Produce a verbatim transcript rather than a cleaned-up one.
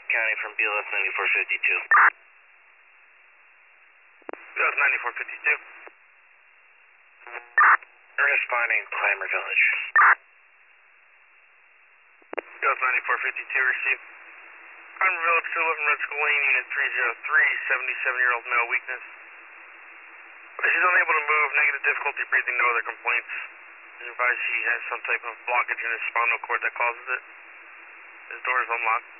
County from B L S ninety-four fifty-two. B L S ninety-four fifty-two. Responding Climber Village. B L S ninety-four fifty-two, receive. Climber Village, two eleven Red Skull Lane, Unit three oh three, seventy-seven-year-old male weakness. She's unable to move, negative difficulty breathing, no other complaints. Advise she has some type of blockage in his spinal cord that causes it. His door is unlocked.